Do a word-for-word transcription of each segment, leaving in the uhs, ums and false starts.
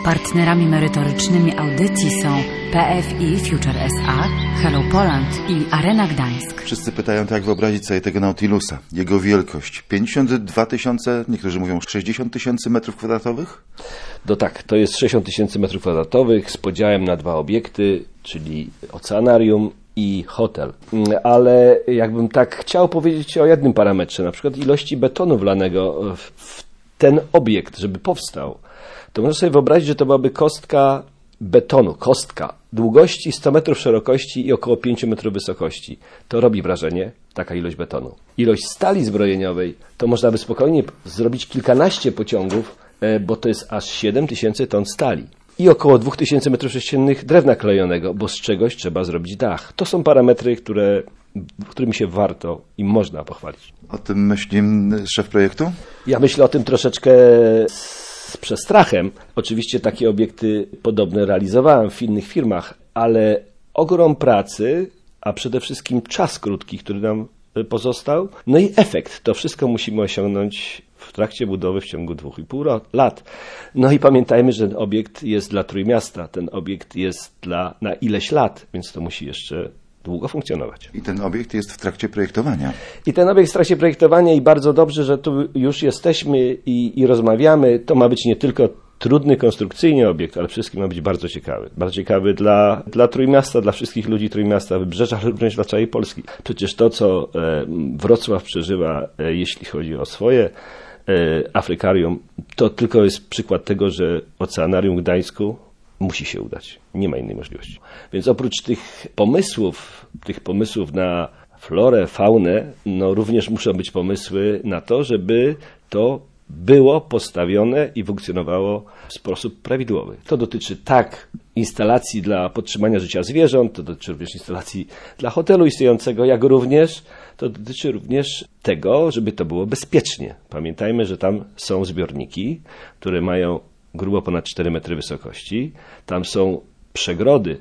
Partnerami merytorycznymi audycji są P F I Future S A, Hello Poland i Arena Gdańsk. Wszyscy pytają, jak wyobrazić sobie tego Nautilusa, jego wielkość. pięćdziesiąt dwa tysiące, niektórzy mówią sześćdziesiąt tysięcy metrów kwadratowych? No tak, to jest sześćdziesiąt tysięcy metrów kwadratowych z podziałem na dwa obiekty, czyli oceanarium i hotel. Ale jakbym tak chciał powiedzieć o jednym parametrze, na przykład ilości betonu wlanego w ten obiekt, żeby powstał, to można sobie wyobrazić, że to byłaby kostka betonu, kostka długości sto metrów szerokości i około pięć metrów wysokości. To robi wrażenie, taka ilość betonu. Ilość stali zbrojeniowej, to można by spokojnie zrobić kilkanaście pociągów, bo to jest aż siedem tysięcy ton stali. I około dwa tysiące metrów sześciennych drewna klejonego, bo z czegoś trzeba zrobić dach. To są parametry, które, którymi się warto i można pochwalić. O tym myśli szef projektu? Ja myślę o tym troszeczkę z przestrachem. Oczywiście takie obiekty podobne realizowałem w innych firmach, ale ogrom pracy, a przede wszystkim czas krótki, który nam pozostał, no i efekt. To wszystko musimy osiągnąć w trakcie budowy w ciągu dwóch i pół lat. No i pamiętajmy, że ten obiekt jest dla Trójmiasta, ten obiekt jest dla, na ileś lat, więc to musi jeszcze długo funkcjonować. I ten obiekt jest w trakcie projektowania. I ten obiekt w trakcie projektowania i bardzo dobrze, że tu już jesteśmy i, i rozmawiamy. To ma być nie tylko trudny konstrukcyjnie obiekt, ale przede wszystkim ma być bardzo ciekawy. Bardzo ciekawy dla, dla Trójmiasta, dla wszystkich ludzi Trójmiasta, Wybrzeża, ale również dla całej Polski. Przecież to, co e, Wrocław przeżywa, e, jeśli chodzi o swoje e, Afrykarium, to tylko jest przykład tego, że Oceanarium w Gdańsku musi się udać. Nie ma innej możliwości. Więc oprócz tych pomysłów, tych pomysłów na florę, faunę, no również muszą być pomysły na to, żeby to było postawione i funkcjonowało w sposób prawidłowy. To dotyczy tak instalacji dla podtrzymania życia zwierząt, to dotyczy również instalacji dla hotelu istniejącego, jak również to dotyczy również tego, żeby to było bezpiecznie. Pamiętajmy, że tam są zbiorniki, które mają grubo ponad cztery metry wysokości. Tam są przegrody,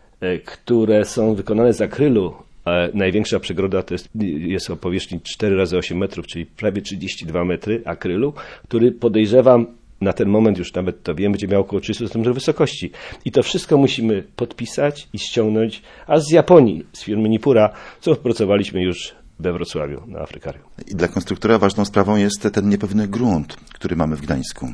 które są wykonane z akrylu. Największa przegroda to jest, jest o powierzchni cztery razy osiem metrów, czyli prawie trzydzieści dwa metry akrylu, który podejrzewam, na ten moment już nawet to wiem, będzie miał około trzysta centymetrów wysokości. I to wszystko musimy podpisać i ściągnąć aż z Japonii, z firmy Nippura, co opracowaliśmy już we Wrocławiu na Afrykarium. I dla konstruktora ważną sprawą jest ten niepewny grunt, który mamy w Gdańsku.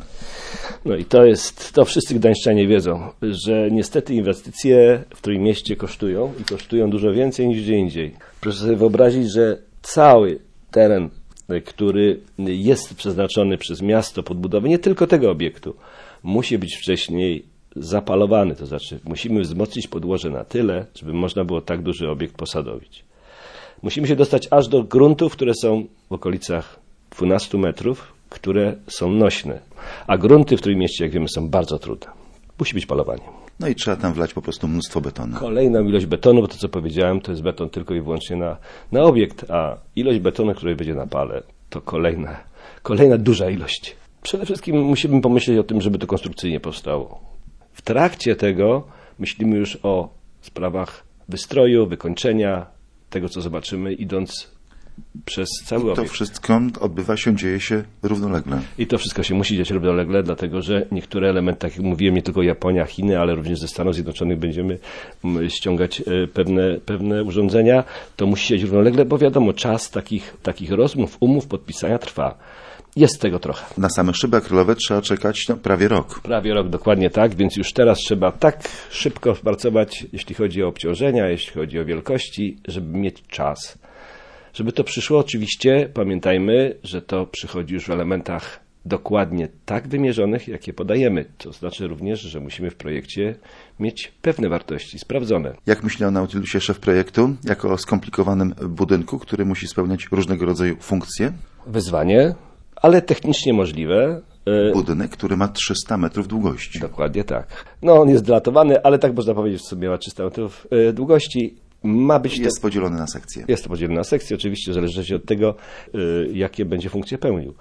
No i to jest, to wszyscy gdańszczanie wiedzą, że niestety inwestycje w Trójmieście kosztują i kosztują dużo więcej niż gdzie indziej. Proszę sobie wyobrazić, że cały teren, który jest przeznaczony przez miasto pod budowę nie tylko tego obiektu, musi być wcześniej zapalowany, to znaczy musimy wzmocnić podłoże na tyle, żeby można było tak duży obiekt posadowić. Musimy się dostać aż do gruntów, które są w okolicach dwunastu metrów, które są nośne. A grunty w Trójmieście, jak wiemy, są bardzo trudne. Musi być palowanie. No i trzeba tam wlać po prostu mnóstwo betonu. Kolejną ilość betonu, bo to co powiedziałem, to jest beton tylko i wyłącznie na, na obiekt, a ilość betonu, który będzie na pale, to kolejna, kolejna duża ilość. Przede wszystkim musimy pomyśleć o tym, żeby to konstrukcyjnie powstało. W trakcie tego myślimy już o sprawach wystroju, wykończenia, tego, co zobaczymy, idąc przez cały obiekt. I to wszystko odbywa się, dzieje się równolegle. I to wszystko się musi dziać równolegle, dlatego że niektóre elementy, tak jak mówiłem, nie tylko Japonia, Chiny, ale również ze Stanów Zjednoczonych będziemy ściągać pewne, pewne urządzenia. To musi się dziać równolegle, bo wiadomo, czas takich, takich rozmów, umów, podpisania trwa. Jest tego trochę. Na same szyby akrylowe trzeba czekać no, prawie rok. Prawie rok, dokładnie tak, więc już teraz trzeba tak szybko pracować, jeśli chodzi o obciążenia, jeśli chodzi o wielkości, żeby mieć czas. Żeby to przyszło, oczywiście pamiętajmy, że to przychodzi już w elementach dokładnie tak wymierzonych, jakie podajemy. To znaczy również, że musimy w projekcie mieć pewne wartości sprawdzone. Jak myśli o Nautilusie szef projektu, jako o skomplikowanym budynku, który musi spełniać różnego rodzaju funkcje? Wyzwanie, ale technicznie możliwe. Budynek, który ma trzysta metrów długości. Dokładnie tak. No on jest dylatowany, ale tak można powiedzieć, w sumie ma trzysta metrów długości. Ma być jest to, podzielony na sekcje. Jest to podzielony na sekcje, oczywiście, zależy od tego, jakie będzie funkcje pełnił.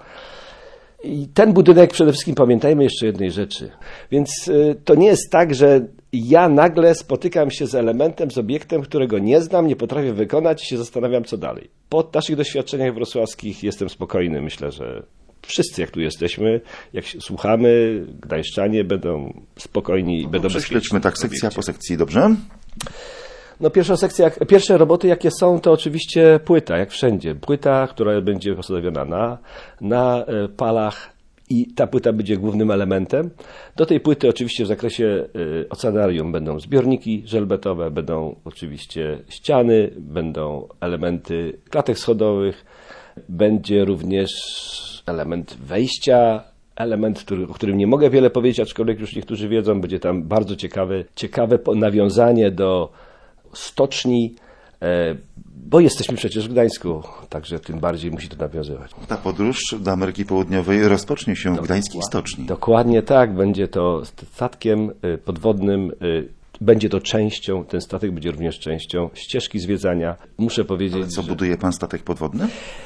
I ten budynek, przede wszystkim pamiętajmy jeszcze jednej rzeczy. Więc to nie jest tak, że ja nagle spotykam się z elementem, z obiektem, którego nie znam, nie potrafię wykonać i się zastanawiam, co dalej. Po naszych doświadczeniach wrocławskich jestem spokojny. Myślę, że wszyscy, jak tu jesteśmy, jak się słuchamy, gdańszczanie będą spokojni i no będą bezpieczni. Prześledźmy tak sekcja obiekcie. po sekcji, dobrze? No pierwsza sekcja, pierwsze roboty jakie są, to oczywiście płyta, jak wszędzie. Płyta, która będzie postawiona na, na palach i ta płyta będzie głównym elementem. Do tej płyty oczywiście w zakresie oceanarium będą zbiorniki żelbetowe, będą oczywiście ściany, będą elementy klatek schodowych, będzie również element wejścia, element, który, o którym nie mogę wiele powiedzieć, aczkolwiek już niektórzy wiedzą, będzie tam bardzo ciekawe, ciekawe nawiązanie do stoczni, bo jesteśmy przecież w Gdańsku, także tym bardziej musi to nawiązywać. Ta podróż do Ameryki Południowej rozpocznie się w gdańskiej stoczni. Dokładnie tak, będzie to statkiem podwodnym, będzie to częścią, ten statek będzie również częścią ścieżki zwiedzania. Muszę powiedzieć, Ale co, że... buduje pan statek podwodny?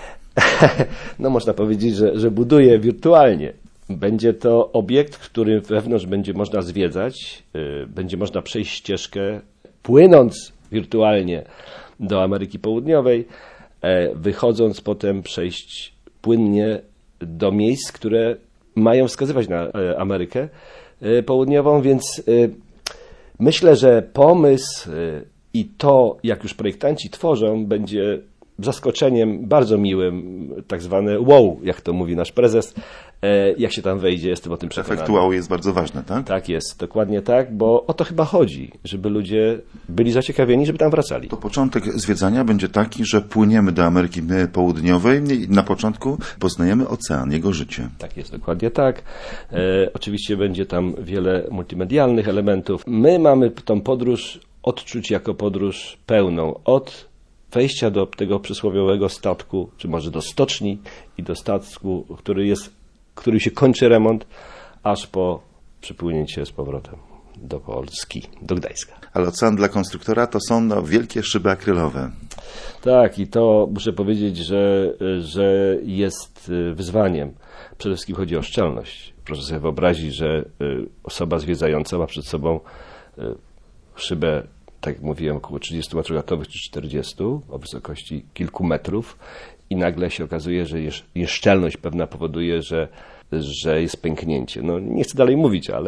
No można powiedzieć, że, że buduje wirtualnie. Będzie to obiekt, który wewnątrz będzie można zwiedzać, będzie można przejść ścieżkę, płynąc wirtualnie do Ameryki Południowej, wychodząc potem przejść płynnie do miejsc, które mają wskazywać na Amerykę Południową, więc myślę, że pomysł i to, jak już projektanci tworzą, będzie zaskoczeniem bardzo miłym, tak zwane wow, jak to mówi nasz prezes, jak się tam wejdzie, jestem o tym przekonany. Efekt wow jest bardzo ważny, tak? Tak jest, dokładnie tak, bo o to chyba chodzi, żeby ludzie byli zaciekawieni, żeby tam wracali. To początek zwiedzania będzie taki, że płyniemy do Ameryki Południowej i na początku poznajemy ocean, jego życie. Tak jest, dokładnie tak. E, oczywiście będzie tam wiele multimedialnych elementów. My mamy tą podróż odczuć jako podróż pełną, od wejścia do tego przysłowiowego statku, czy może do stoczni i do statku, który jest, który się kończy remont, aż po przypłynięcie z powrotem do Polski, do Gdańska. Ale ocean dla konstruktora to są no, wielkie szyby akrylowe. Tak, i to muszę powiedzieć, że, że jest wyzwaniem. Przede wszystkim chodzi o szczelność. Proszę sobie wyobrazić, że osoba zwiedzająca ma przed sobą szybę, tak jak mówiłem, około trzydziestu metrów latowych czy czterdziestu, o wysokości kilku metrów i nagle się okazuje, że nieszczelność pewna powoduje, że, że jest pęknięcie. No, nie chcę dalej mówić, ale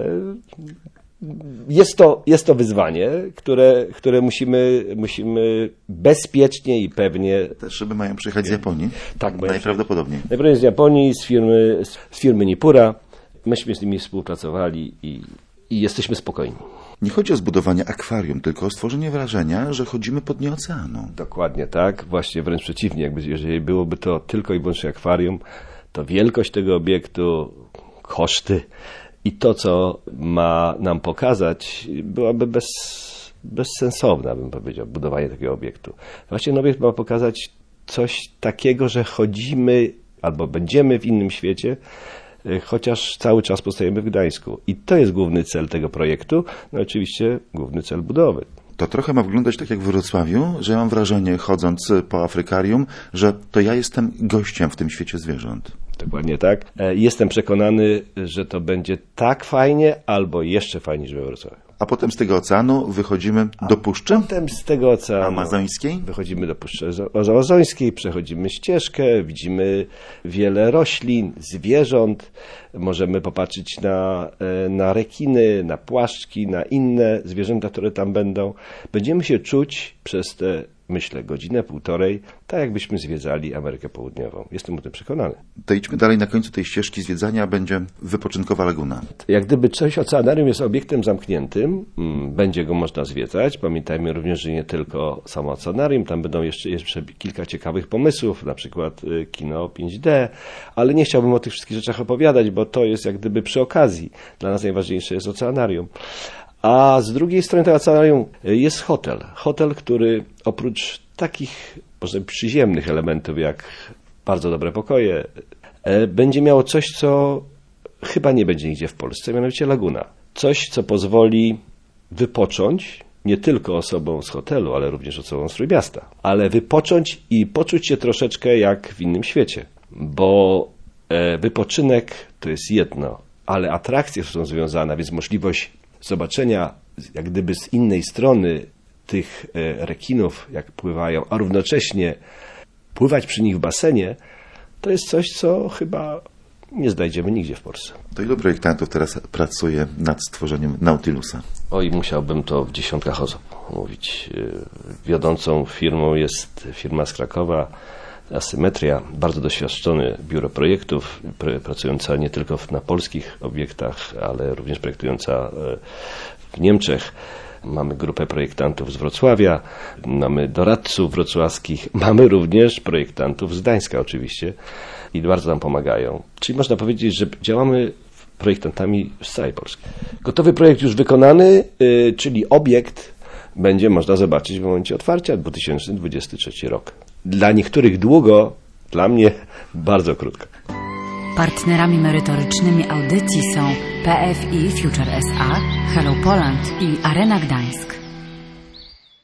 jest to, jest to wyzwanie, które, które musimy, musimy bezpiecznie i pewnie... Te szyby mają przyjechać z Japonii? Tak, najprawdopodobniej. Najprawdopodobniej z Japonii, z firmy, z firmy Nippura. Myśmy z nimi współpracowali i, i jesteśmy spokojni. Nie chodzi o zbudowanie akwarium, tylko o stworzenie wrażenia, że chodzimy po dnie oceanu. Dokładnie tak, właśnie wręcz przeciwnie. Jakby, jeżeli byłoby to tylko i wyłącznie akwarium, to wielkość tego obiektu, koszty i to, co ma nam pokazać, byłaby bez, bezsensowna, bym powiedział, budowanie takiego obiektu. Właśnie ten obiekt ma pokazać coś takiego, że chodzimy albo będziemy w innym świecie, chociaż cały czas pozostajemy w Gdańsku. I to jest główny cel tego projektu, no oczywiście główny cel budowy. To trochę ma wyglądać tak jak w Wrocławiu, że ja mam wrażenie, chodząc po Afrykarium, że to ja jestem gościem w tym świecie zwierząt. Dokładnie tak. Jestem przekonany, że to będzie tak fajnie, albo jeszcze fajniej niż we Wrocławiu. A potem z tego oceanu wychodzimy do puszczy? A potem z tego oceanu amazońskiej? Wychodzimy do puszczy amazońskiej, przechodzimy ścieżkę, widzimy wiele roślin, zwierząt, możemy popatrzeć na, na rekiny, na płaszczki, na inne zwierzęta, które tam będą. Będziemy się czuć przez te, myślę, godzinę, półtorej, tak jakbyśmy zwiedzali Amerykę Południową. Jestem o tym przekonany. To idźmy dalej, na końcu tej ścieżki zwiedzania będzie wypoczynkowa laguna. Jak gdyby coś oceanarium jest obiektem zamkniętym, będzie go można zwiedzać. Pamiętajmy również, że nie tylko samo oceanarium, tam będą jeszcze, jeszcze kilka ciekawych pomysłów, na przykład kino pięć D, ale nie chciałbym o tych wszystkich rzeczach opowiadać, bo to jest jak gdyby przy okazji. Dla nas najważniejsze jest oceanarium. A z drugiej strony tego oceanarium jest hotel. Hotel, który oprócz takich może przyziemnych elementów, jak bardzo dobre pokoje, będzie miało coś, co chyba nie będzie nigdzie w Polsce, mianowicie laguna. Coś, co pozwoli wypocząć nie tylko osobom z hotelu, ale również osobom z Trójmiasta. Ale wypocząć i poczuć się troszeczkę jak w innym świecie. Bo wypoczynek to jest jedno, ale atrakcje są związane, więc możliwość zobaczenia jak gdyby z innej strony tych rekinów, jak pływają, a równocześnie pływać przy nich w basenie, to jest coś, co chyba nie znajdziemy nigdzie w Polsce. To ilu projektantów teraz pracuje nad stworzeniem Nautilusa? Oj, musiałbym to w dziesiątkach osób mówić. Wiodącą firmą jest firma z Krakowa, Asymetria, bardzo doświadczone biuro projektów, pracująca nie tylko na polskich obiektach, ale również projektująca w Niemczech. Mamy grupę projektantów z Wrocławia, mamy doradców wrocławskich, mamy również projektantów z Gdańska oczywiście i bardzo nam pomagają. Czyli można powiedzieć, że działamy projektantami z całej Polski. Gotowy projekt już wykonany, yy, czyli obiekt będzie można zobaczyć w momencie otwarcia, dwa tysiące dwudziesty trzeci rok. Dla niektórych długo, dla mnie bardzo krótko. Partnerami merytorycznymi audycji są P F I Future S A, Hello Poland i Arena Gdańsk.